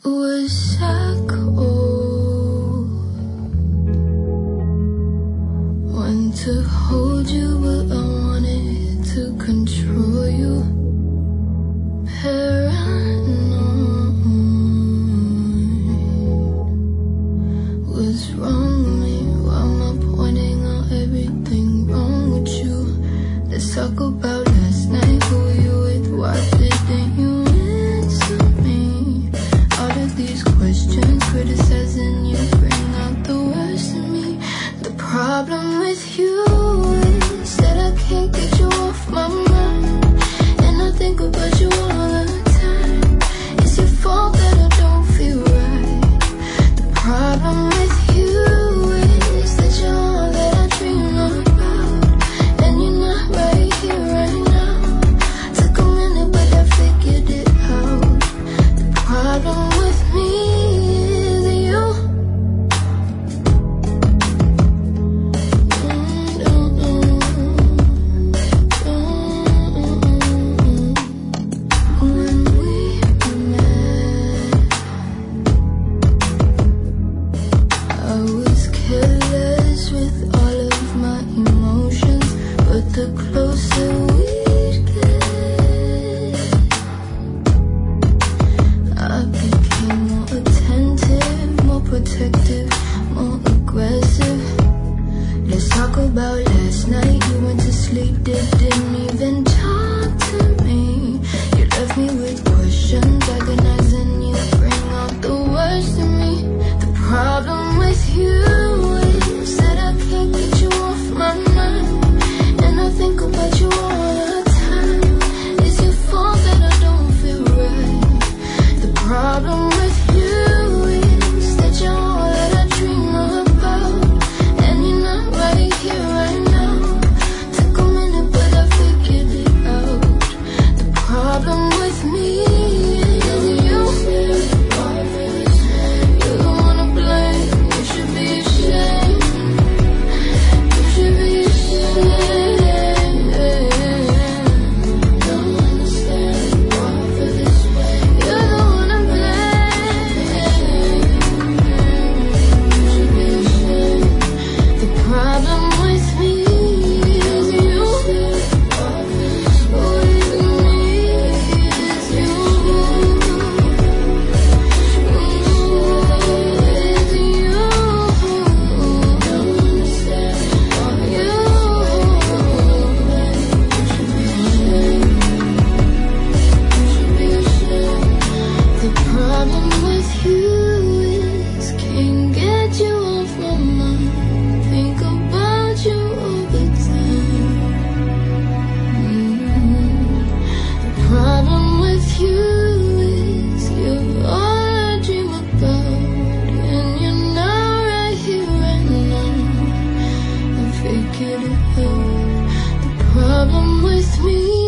was psycho. Want to hold you, but I wanted to control you. Paranoid. What's wrong with me? Why am I pointing out everything wrong with you? Let's talk about last night. Who were you with? Why didn't you answer me? All of these questions, criticizing you, bring out the worst in me. The problem with you is that I can't get you off my mind, and I think about you all the time. It's your fault that I don't feel right. The problem with you is that you're all that I dream about, and you're not right here right now. Took a minute but I figured it out. The problem with me is you. When we met, I was careless with all of my emotions, but the closer we'd get, I became more attentive, more protective, more aggressive. Let's talk about last night. You went to sleep, didn't even talk to me. You left me with questions, agonizing. You bring out the worst in me. The problem with you is that I can't get you off my mind, and I think about you all the time. It's your fault that I don't feel right. The problem with you is that you're all that I dream about, and you're not right here right now. Took a minute but I figured it out. The problem with me is you. You're the one to blame. You should be ashamed. You should be ashamed. Don't understand why I feel this way. You're the one to blame. You should be ashamed. The problem with me is you. With me is you. The problem with you is can't get you off my mind. Think about you all the time. The problem with you is you're all I dream about, and you're not right here right now. I figured it out. The problem with me